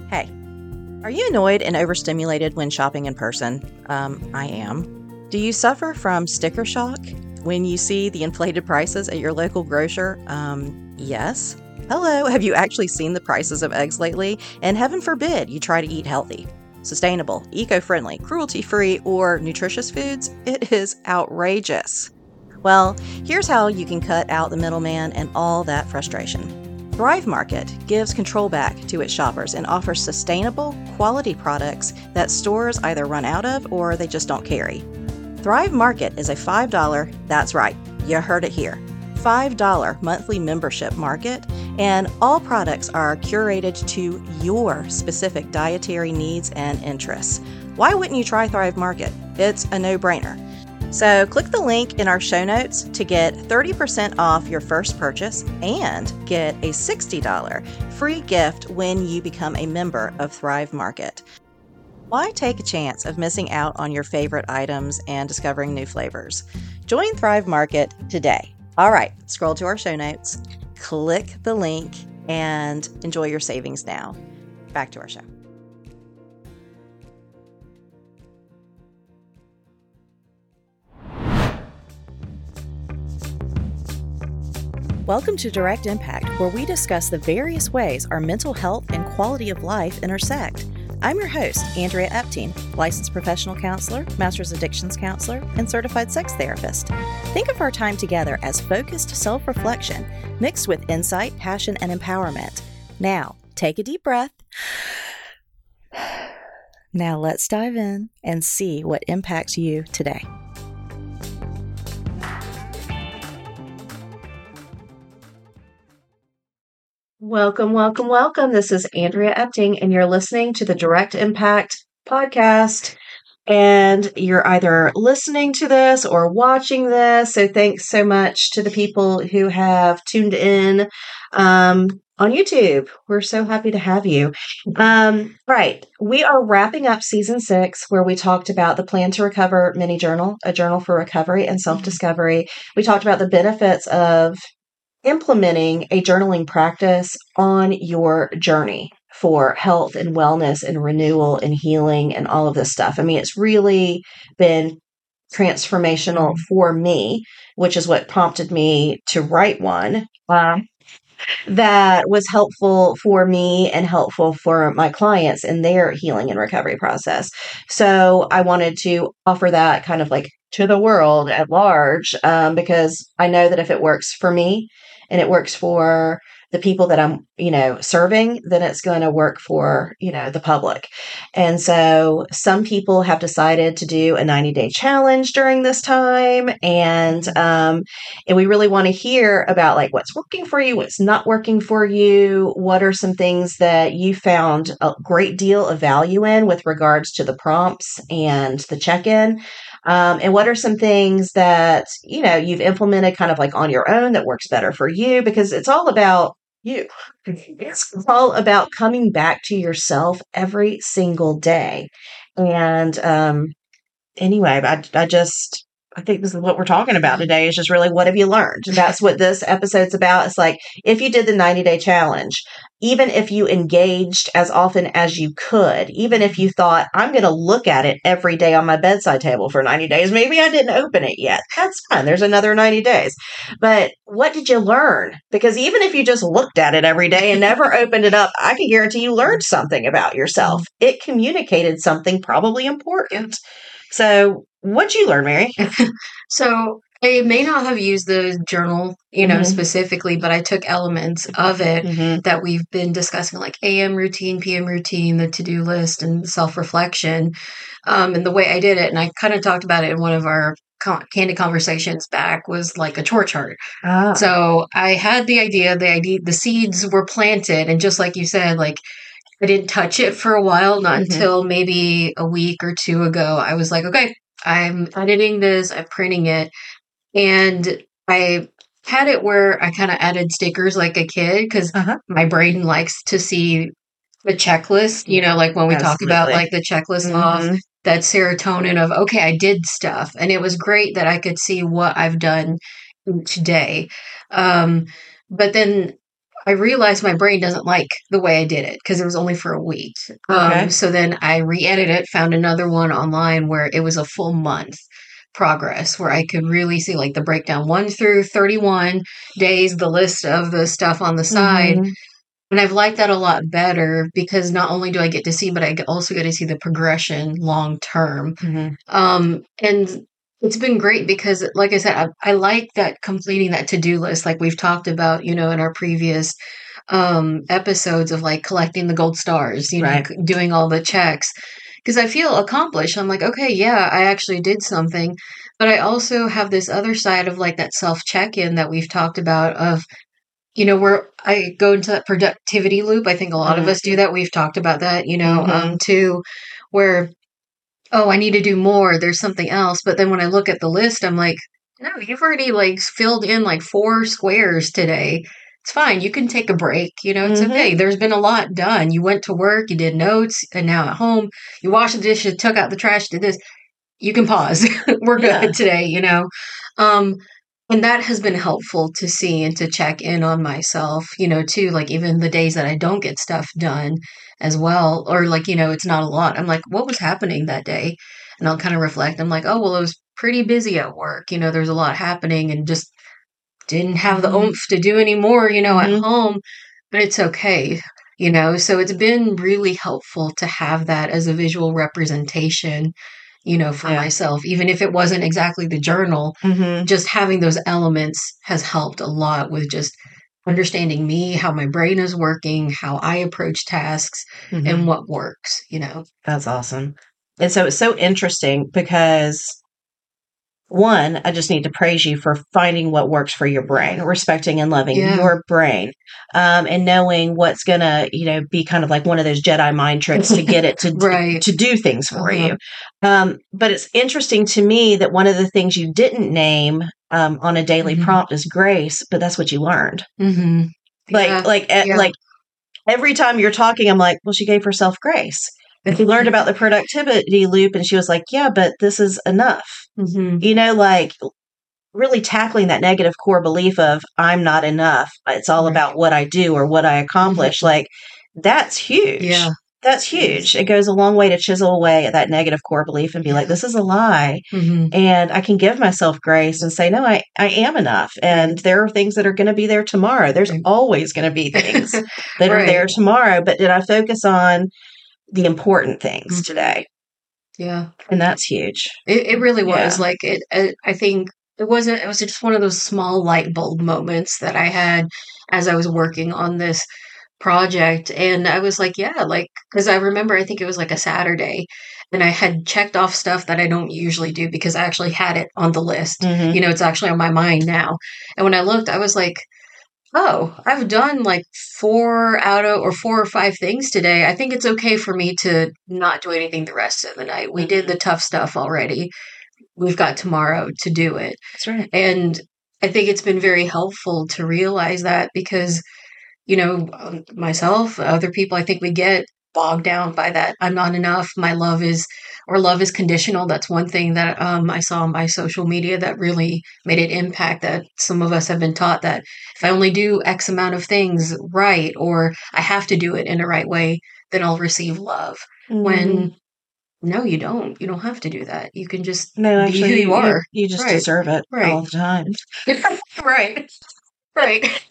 Hey, are you annoyed and overstimulated when shopping in person? I am. Do you suffer from sticker shock when you see the inflated prices at your local grocer? Yes. Hello, have you actually seen the prices of eggs lately? And heaven forbid you try to eat healthy, sustainable, eco-friendly, cruelty-free, or nutritious foods? It is outrageous. Well, here's how you can cut out the middleman and all that frustration. Thrive Market gives control back to its shoppers and offers sustainable, quality products that stores either run out of or they just don't carry. Thrive Market is a $5, that's right, you heard it here, $5 monthly membership market, and all products are curated to your specific dietary needs and interests. Why wouldn't you try Thrive Market? It's a no-brainer. So click the link in our show notes to get 30% off your first purchase and get a $60 free gift when you become a member of Thrive Market. Why take a chance of missing out on your favorite items and discovering new flavors? Join Thrive Market today. All right, scroll to our show notes, click the link, and enjoy your savings now. Back to our show. Welcome to Direct Impact, where we discuss the various ways our mental health and quality of life intersect. I'm your host, Andrea Epting, licensed professional counselor, master's addictions counselor, and certified sex therapist. Think of our time together as focused self-reflection, mixed with insight, passion, and empowerment. Now, take a deep breath. Now let's dive in and see what impacts you today. Welcome, welcome, welcome. This is Andrea Epting, and you're listening to the Direct Impact podcast. And you're either listening to this or watching this. So thanks so much to the people who have tuned in on YouTube. We're so happy to have you. Right. We are wrapping up season 6, where we talked about the Plan to Recover mini journal, a journal for recovery and self-discovery. We talked about the benefits of implementing a journaling practice on your journey for health and wellness and renewal and healing and all of this stuff. I mean, it's really been transformational for me, which is what prompted me to write one. That was helpful for me and helpful for my clients in their healing and recovery process. So I wanted to offer that kind of like to the world at large, because I know that if it works for me and it works for the people that I'm, serving, then it's going to work for, the public. And so some people have decided to do a 90-day challenge during this time. And we really want to hear about like what's working for you, what's not working for you. What are some things that you found a great deal of value in with regards to the prompts and the check-in? And what are some things that, you've implemented kind of like on your own that works better for you? Because it's all about you. It's all about coming back to yourself every single day. And anyway, I think this is what we're talking about today is just really what have you learned? That's what this episode's about. It's like if you did the 90-day challenge, even if you engaged as often as you could, even if you thought, I'm going to look at it every day on my bedside table for 90 days, maybe I didn't open it yet. That's fine. There's another 90 days. But what did you learn? Because even if you just looked at it every day and never opened it up, I can guarantee you learned something about yourself. It communicated something probably important. So what'd you learn, Mary? So I may not have used the journal, specifically, but I took elements of it that we've been discussing, like AM routine, PM routine, the to-do list, and self-reflection. And the way I did it, and I kind of talked about it in one of our candid conversations back, was like a chore chart. So I had the idea, the seeds were planted, and just like you said, like I didn't touch it for a while, not until maybe a week or two ago. I was like, okay, I'm editing this, I'm printing it. And I had it where I kind of added stickers like a kid because my brain likes to see the checklist, like when we talk about like the checklist off, that serotonin of, okay, I did stuff. And it was great that I could see what I've done each day. But then I realized my brain doesn't like the way I did it because it was only for a week. Okay. So then I re-edited it, found another one online where it was a full month progress where I could really see like the breakdown 1 through 31 days, the list of the stuff on the side. Mm-hmm. And I've liked that a lot better because not only do I get to see, but also get to see the progression long term. Mm-hmm. And it's been great because, like I said, I like that completing that to-do list, like we've talked about, in our previous episodes of like collecting the gold stars, Right. doing all the checks. Because I feel accomplished. I'm like, okay, yeah, I actually did something. But I also have this other side of like that self check in that we've talked about of where I go into that productivity loop. I think a lot of Mm-hmm. us do that. We've talked about that, Mm-hmm. too, where, oh, I need to do more. There's something else. But then when I look at the list, I'm like, no, you've already like filled in like 4 squares today. It's fine. You can take a break. It's Mm-hmm. okay. There's been a lot done. You went to work, you did notes, and now at home, you washed the dishes, took out the trash, did this. You can pause. We're Yeah. good today. Um, and that has been helpful to see and to check in on myself, too. Like even the days that I don't get stuff done as well, or like, it's not a lot. I'm like, what was happening that day? And I'll kind of reflect. I'm like, oh, well, it was pretty busy at work. There's a lot happening and just didn't have the Mm-hmm. oomph to do anymore, at Mm-hmm. home, but it's okay. So it's been really helpful to have that as a visual representation, for Yeah. myself, even if it wasn't exactly the journal, Mm-hmm. just having those elements has helped a lot with just understanding me, how my brain is working, how I approach tasks, Mm-hmm. and what works. That's awesome. And so it's so interesting because one, I just need to praise you for finding what works for your brain, respecting and loving Yeah. your brain, and knowing what's gonna, be kind of like one of those Jedi mind tricks to get it Right. to do things for Uh-huh. you. But it's interesting to me that one of the things you didn't name on a daily Hmm. prompt is grace, but that's what you learned. Hmm. Like, Yeah. Yeah. like every time you're talking, I'm like, well, she gave herself grace. And she learned about the productivity loop, and she was like, yeah, but this is enough. Hmm. Like really tackling that negative core belief of I'm not enough. It's all Right. about what I do or what I accomplish. Hmm. Like that's huge. Yeah. That's It is. huge. It goes a long way to chisel away at that negative core belief and be like, Yeah. this is a lie. Hmm. And I can give myself grace and say, no, I am enough. Right. And there are things that are going to be there tomorrow. There's Right. always going to be things that are Right. there tomorrow. But did I focus on the important things Mhm. today? Yeah. And that's huge. It really was Yeah. like I think it was just one of those small light bulb moments that I had as I was working on this project. And I was like, yeah, like, because I remember, I think it was like a Saturday, and I had checked off stuff that I don't usually do because I actually had it on the list. Hmm. It's actually on my mind now. And when I looked, I was like, oh, I've done like 4 or 5 things today. I think it's okay for me to not do anything the rest of the night. We did Hmm. the tough stuff already. We've got tomorrow to do it. That's right. And I think it's been very helpful to realize that because myself, other people, I think we get bogged down by that. I'm not enough. My love is, or love is conditional. That's one thing that I saw on my social media that really made an impact. That some of us have been taught that if I only do X amount of things right, or I have to do it in the right way, then I'll receive love. Hmm. When no, you don't. You don't have to do that. You can just No, be who actually, you are. you just Right. deserve it Right. all the time. Right. Right.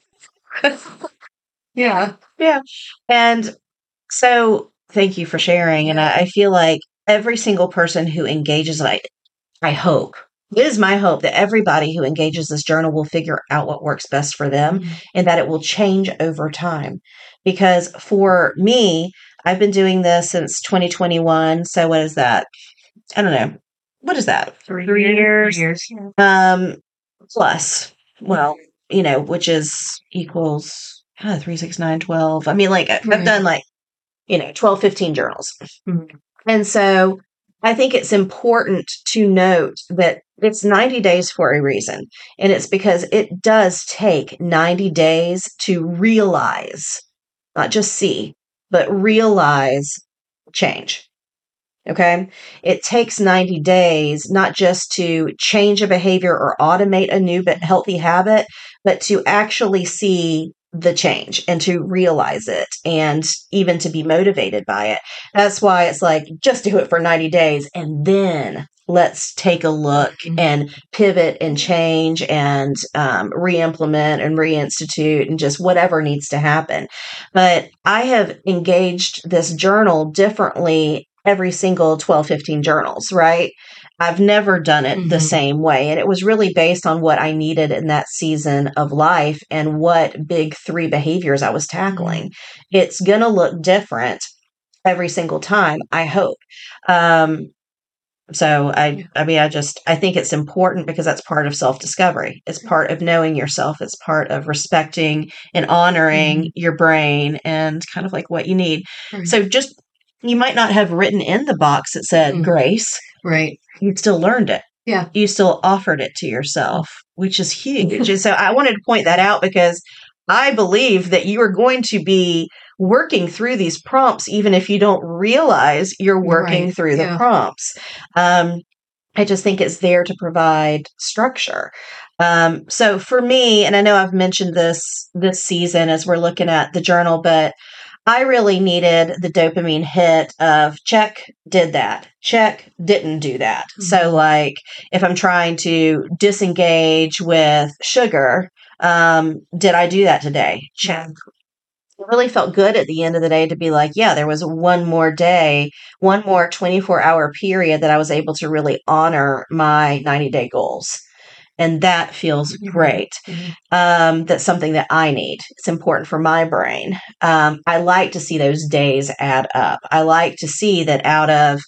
Yeah. Yeah. And so thank you for sharing. And Yeah. I feel like every single person who engages, I hope, it is my hope that everybody who engages this journal will figure out what works best for them Mhm. and that it will change over time. Because for me, I've been doing this since 2021. So what is that? I don't know. What is that? 3 years. 3 years. Um, plus, well, which is equals 3, 6, 9, 12. I mean, like I've Right. done like, 12, 15 journals. Mhm. And so I think it's important to note that it's 90 days for a reason. And it's because it does take 90 days to realize, not just see, but realize change. Okay. It takes 90 days, not just to change a behavior or automate a new but healthy habit, but to actually see the change and to realize it and even to be motivated by it. That's why it's like, just do it for 90 days and then let's take a look and pivot and change and re-implement and reinstitute and just whatever needs to happen. But I have engaged this journal differently every single 12, 15 journals, right? I've never done it the same way. And it was really based on what I needed in that season of life and what big 3 behaviors I was tackling. It's going to look different every single time, I hope. So I think it's important because that's part of self-discovery. It's part of knowing yourself. It's part of respecting and honoring your brain and kind of like what you need. So just, you might not have written in the box that said grace. Right. You still learned it. Yeah. You still offered it to yourself, which is huge. And so I wanted to point that out because I believe that you are going to be working through these prompts, even if you don't realize you're working through the prompts. I just think it's there to provide structure. So for me, and I know I've mentioned this season as we're looking at the journal, but I really needed the dopamine hit of check, did that, check, didn't do that. So like if I'm trying to disengage with sugar, did I do that today? Check. It really felt good at the end of the day to be like, yeah, there was one more day, one more 24-hour period that I was able to really honor my 90-day goals. And that feels great. That's something that I need. It's important for my brain. I like to see those days add up. I like to see that out of,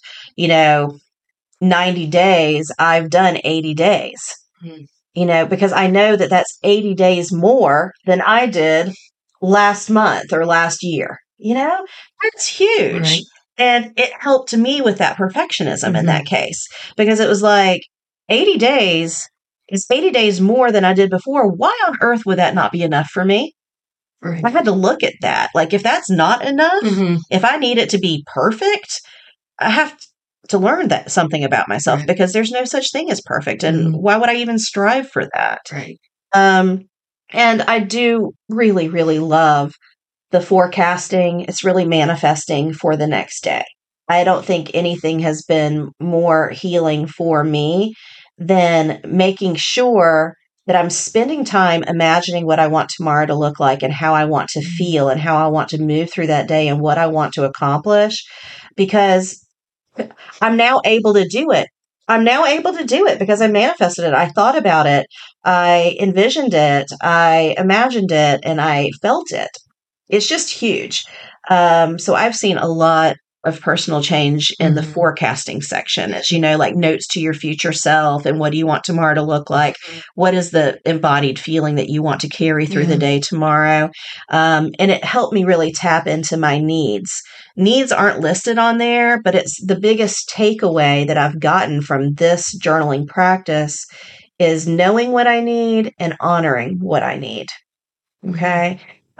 90 days, I've done 80 days, because I know that that's 80 days more than I did last month or last year. That's huge. Right. And it helped me with that perfectionism in that case, because it was like 80 days is 80 days more than I did before. Why on earth would that not be enough for me? Right. I had to look at that. Like, if that's not enough, if I need it to be perfect, I have to learn that something about myself, because there's no such thing as perfect. And why would I even strive for that? Right. And I do really, really love the forecasting. It's really manifesting for the next day. I don't think anything has been more healing for me than making sure that I'm spending time imagining what I want tomorrow to look like and how I want to feel and how I want to move through that day and what I want to accomplish, because I'm now able to do it. I'm now able to do it because I manifested it. I thought about it. I envisioned it. I imagined it, and I felt it. It's just huge. So I've seen a lot of personal change in the forecasting section. As like notes to your future self and what do you want tomorrow to look like? What is the embodied feeling that you want to carry through the day tomorrow? And it helped me really tap into my needs. Needs aren't listed on there, but it's the biggest takeaway that I've gotten from this journaling practice is knowing what I need and honoring what I need. Okay.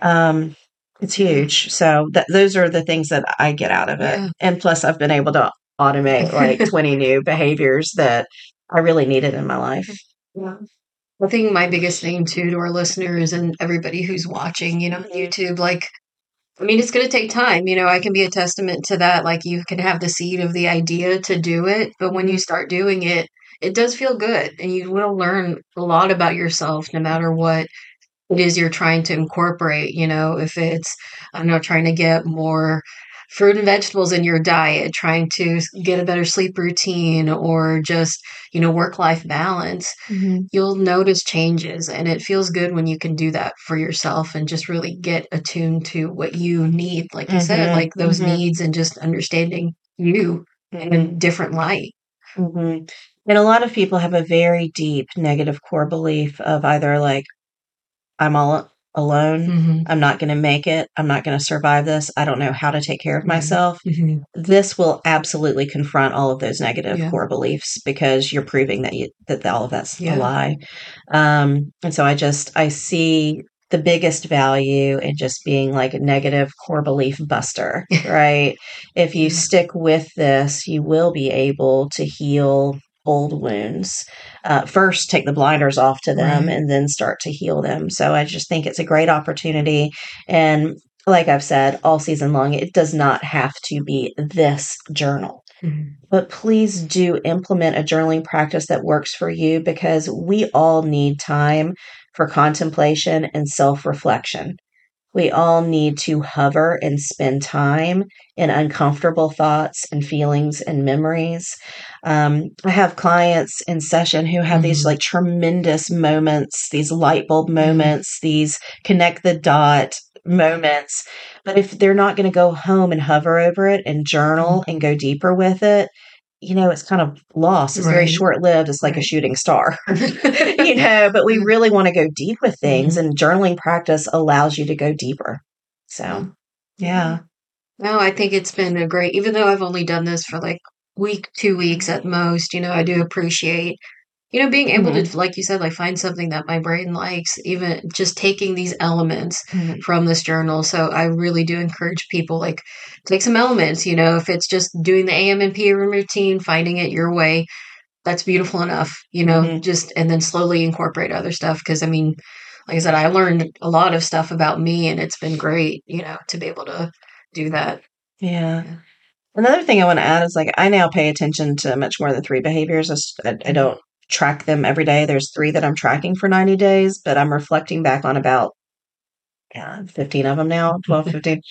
It's huge. So those are the things that I get out of it. Yeah. And plus I've been able to automate like 20 new behaviors that I really needed in my life. Yeah. I think my biggest thing too to our listeners and everybody who's watching, YouTube, it's going to take time. I can be a testament to that. Like, you can have the seed of the idea to do it, but when you start doing it, it does feel good, and you will learn a lot about yourself no matter what it is you're trying to incorporate. If it's, trying to get more fruit and vegetables in your diet, trying to get a better sleep routine, or just, work-life balance, you'll notice changes, and it feels good when you can do that for yourself and just really get attuned to what you need. Like you said, like those needs, and just understanding you in a different light. And a lot of people have a very deep negative core belief of either like, I'm all alone. I'm not going to make it. I'm not going to survive this. I don't know how to take care of myself. This will absolutely confront all of those negative core beliefs, because you're proving that all of that's a lie. And so I see the biggest value in just being like a negative core belief buster, right? If you stick with this, you will be able to heal old wounds. First, take the blinders off to them Right. and then start to heal them. So I just think it's a great opportunity. And like I've said all season long, it does not have to be this journal. Mhm. But please do implement a journaling practice that works for you because we all need time for contemplation and self reflection. We all need to hover and spend time in uncomfortable thoughts and feelings and memories. I have clients in session who have these Mhm. like tremendous moments, these light bulb Mhm. moments, these connect the dot moments. But if they're not going to go home and hover over it and journal and Mhm. go deeper with it, it's kind of lost. It's very Right. short lived. It's like a Right. shooting star. But we really want to go deep with things, Mhm. and journaling practice allows you to go deeper. Yeah. So, Yeah. yeah. No, I think it's been a great, even though I've only done this for like week, 2 weeks at most, I do appreciate, being able Mhm, to, like you said, like find something that my brain likes, even just taking these elements mhm. from this journal. So I really do encourage people, like, take some elements, if it's just doing the AM and PM routine, finding it your way, that's beautiful enough, Mhm. just, and then slowly incorporate other stuff. Cause I mean, like I said, I learned a lot of stuff about me and it's been great, to be able to do that. Yeah. Yeah. Another thing I want to add is like I now pay attention to much more than 3 behaviors. I Mhm. don't track them every day. There's 3 that I'm tracking for 90 days, but I'm reflecting back on about, 15 of them now, 12, 15.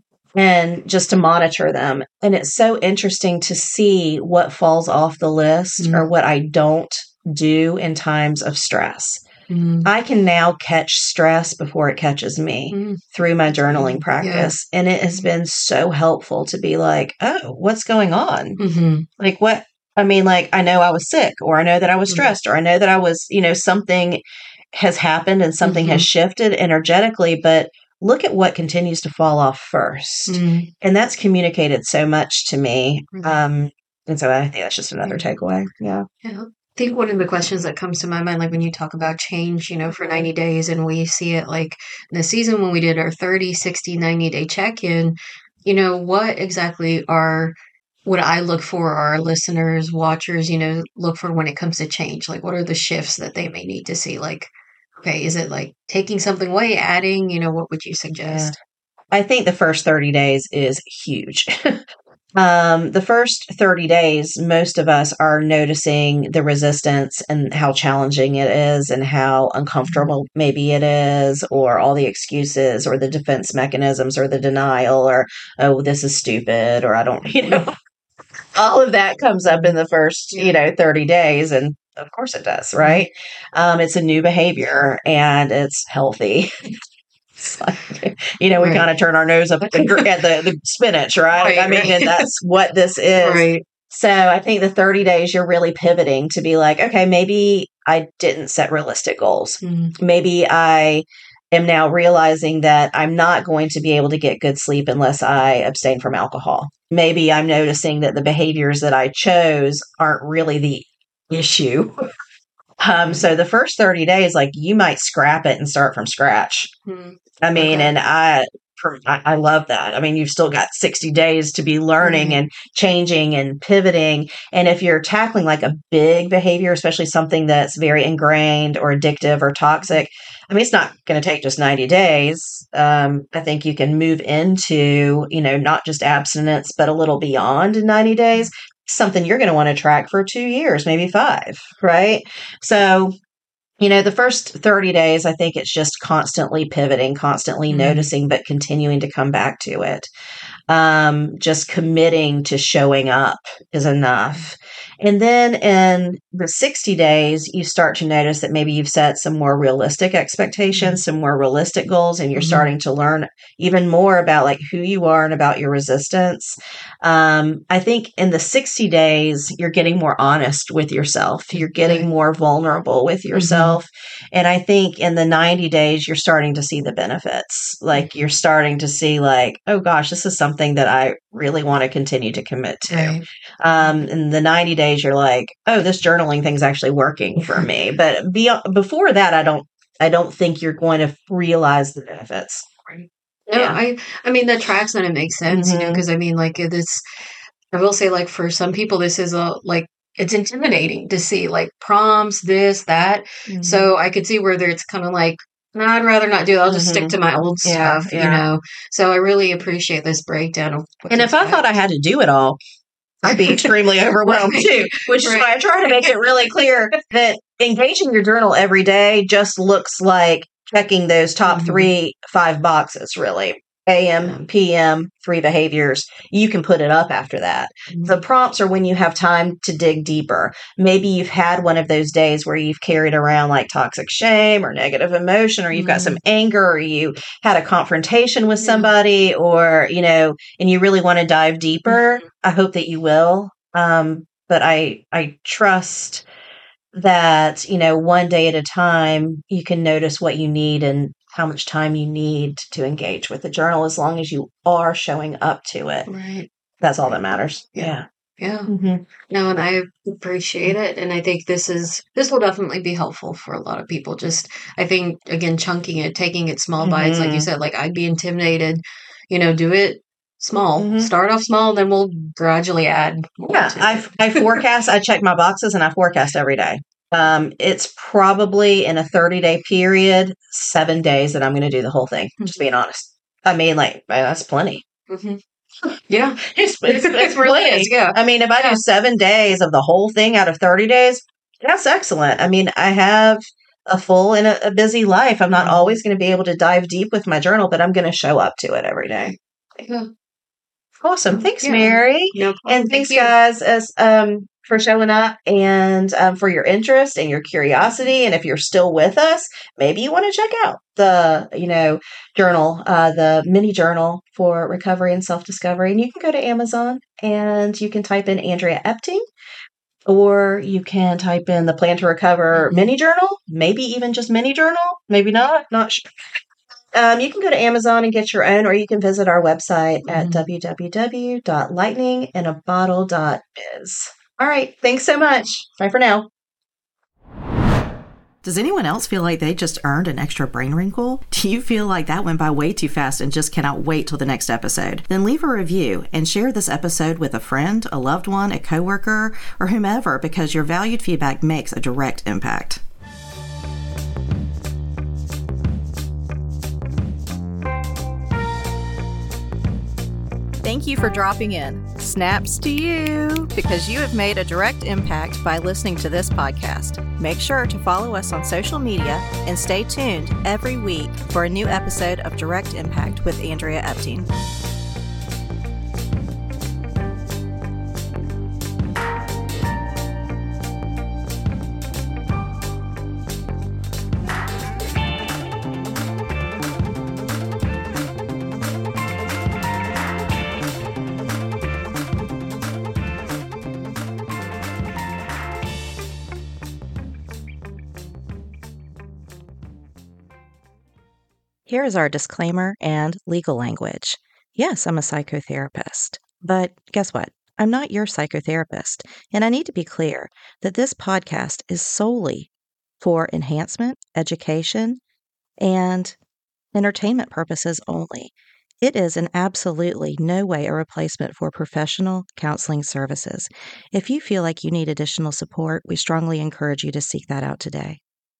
And just to monitor them. And it's so interesting to see what falls off the list or Mhm. what I don't do in times of stress. Mhm. I can now catch stress before it catches me Mhm. through my That's journaling beautiful. Yeah. practice. And it has been so helpful to be like, oh, what's going on? Mhm. Like, what? I mean, like, I know I was sick, or I know that I was Mhm. stressed, or I know that I was, something has happened and something has Mhm. shifted energetically, but look at what continues to fall off first. Mhm. And that's communicated so much to me. Right. And so I think that's just another Yeah. takeaway. Yeah. Yeah. I think one of the questions that comes to my mind, like when you talk about change, for 90 days, and we see it like in the season when we did our 30, 60, 90-day check in, what exactly would I look for our listeners, watchers, look for when it comes to change? Like, what are the shifts that they may need to see? Like, okay, is it like taking something away, adding, what would you Yeah. suggest? I think the first 30 days is huge. The first 30 days, most of us are noticing the resistance and how challenging it is and how Mhm. uncomfortable maybe it is, or all the excuses or the defense mechanisms or the denial or, oh, this is stupid, or I don't, all of that comes up in Mhm. the first, Yeah. 30 days. And of course it does, Mhm. right? It's a new behavior and it's healthy. It's like, we Right. kind of turn our nose up at the spinach, right? I Right, mean, and right. that's what this is. Right. So I think the 30 days you're really pivoting to be like, okay, maybe I didn't set realistic goals. Mhm. Maybe I am now realizing that I'm not going to be able to get good sleep unless I abstain from alcohol. Maybe I'm noticing that the behaviors that I chose aren't really the issue. So Right. the first 30 days, like you might scrap it and start from scratch. Mhm. I mean, Okay. and I love that. I mean, you've still got 60 days to be learning Right. and changing and pivoting. And if you're tackling like a big behavior, especially something that's very ingrained or addictive or toxic, I mean, it's not going to take just 90 days. I think you can move into, not just abstinence, but a little beyond 90 days. Something you're going to want to track for 2 years, maybe 5, right? So the first 30 days, I think it's just constantly pivoting, constantly Mhm. noticing, but continuing to come back to it. Just committing to showing up is enough. And then in the 60 days, you start to notice that maybe you've set some more realistic Mhm. expectations, some more realistic goals, and you're Mhm. starting to learn even more about like who you are and about your resistance. I think in the 60 days, you're getting more honest with yourself. You're getting Right. more vulnerable with Mhm. yourself. And I think in the 90 days, you're starting to see the benefits. Like you're starting to see, like, oh gosh, this is something that I really want to continue to commit to. Right. In the 90 days, you're like, oh, this journaling thing's actually working for me. But before that, I don't think you're going to realize the benefits. Right. No, Yeah. I mean, that tracks and it makes sense, Hmm. because I mean, like, this I will say, like, for some people, this is a like it's intimidating to see like prompts, this, that. Mm-hmm. So I could see where it's kind of like, no, I'd rather not do it. I'll just stick to my old stuff, you know? So I really appreciate this breakdown of and if I thought I had to do it all, I'd be extremely overwhelmed too, which is why I try to make it really clear that engaging your journal every day just looks like checking those top 5 boxes, really. AM, PM, 3 behaviors. You can put it up after that. The prompts are when you have time to dig deeper. Maybe you've had one of those days where you've carried around like toxic shame or negative emotion, or you've got some anger, or you had a confrontation with somebody, or, you know, and you really want to dive deeper. I hope that you will. But I trust that, you know, one day at a time, you can notice what you need and how much time you need to engage with the journal, as long as you are showing up to it. Right. That's all that matters. Yeah. No, and I appreciate it. And I think this will definitely be helpful for a lot of people. Just, I think, again, chunking it, taking it small bites, like you said, like I'd be intimidated, you know, do it small, start off small, then we'll gradually add more to it. I forecast, I check my boxes and I forecast every day. It's probably in a 30-day period, 7 days that I'm going to do the whole thing. Just being honest. I mean, like, that's plenty. Yeah, it's really is. Yeah. I mean, if I do 7 days of the whole thing out of 30 days, that's excellent. I mean, I have a full and a busy life. I'm not always going to be able to dive deep with my journal, but I'm going to show up to it every day. Yeah. Awesome. Thanks, Mary. No problem. And thanks, guys, for showing up and for your interest and your curiosity. And if you're still with us, maybe you want to check out the, you know, journal, the mini journal for recovery and self-discovery. And you can go to Amazon and you can type in Andrea Epting, or you can type in the Plan to Recover mini journal, maybe even just mini journal, maybe not sure. You can go to Amazon and get your own, or you can visit our website at www.lightninginabottle.biz. All right. Thanks so much. Bye for now. Does anyone else feel like they just earned an extra brain wrinkle? Do you feel like that went by way too fast and just cannot wait till the next episode? Then leave a review and share this episode with a friend, a loved one, a coworker, or whomever, because your valued feedback makes a direct impact. Thank you for dropping in. Snaps to you, because you have made a direct impact by listening to this podcast. Make sure to follow us on social media and stay tuned every week for a new episode of Direct Impact with Andrea Epting. Here is our disclaimer and legal language. Yes, I'm a psychotherapist, but guess what? I'm not your psychotherapist, and I need to be clear that this podcast is solely for enhancement, education, and entertainment purposes only. It is in absolutely no way a replacement for professional counseling services. If you feel like you need additional support, we strongly encourage you to seek that out today.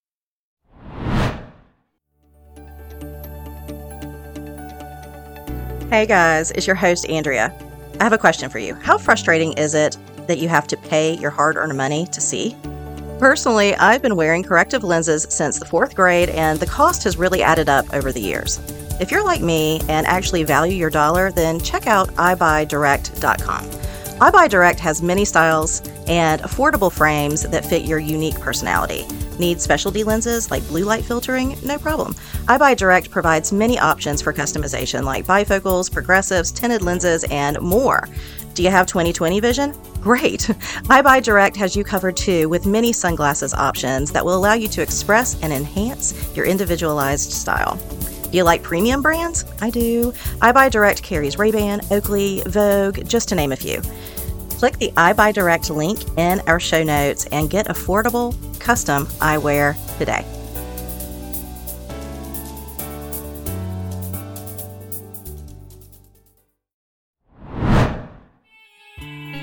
Hey guys, it's your host, Andrea. I have a question for you. How frustrating is it that you have to pay your hard-earned money to see? Personally, I've been wearing corrective lenses since the 4th grade, and the cost has really added up over the years. If you're like me and actually value your dollar, then check out iBuyDirect.com. iBuyDirect has many styles and affordable frames that fit your unique personality. Need specialty lenses like blue light filtering? No problem. iBuyDirect provides many options for customization like bifocals, progressives, tinted lenses, and more. Do you have 20/20 vision? Great! iBuyDirect has you covered too, with many sunglasses options that will allow you to express and enhance your individualized style. Do you like premium brands? I do. iBuyDirect carries Ray-Ban, Oakley, Vogue, just to name a few. Click the iBuyDirect link in our show notes and get affordable, custom eyewear today.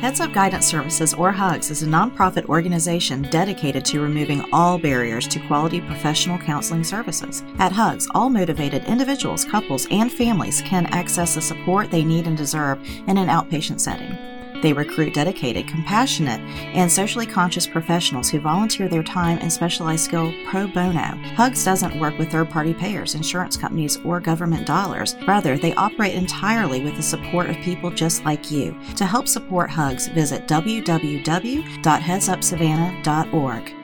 Heads Up Guidance Services, or HUGS, is a nonprofit organization dedicated to removing all barriers to quality professional counseling services. At HUGS, all motivated individuals, couples, and families can access the support they need and deserve in an outpatient setting. They recruit dedicated, compassionate, and socially conscious professionals who volunteer their time and specialized skill pro bono. HUGS doesn't work with third-party payers, insurance companies, or government dollars. Rather, they operate entirely with the support of people just like you. To help support HUGS, visit www.headsupsavannah.org.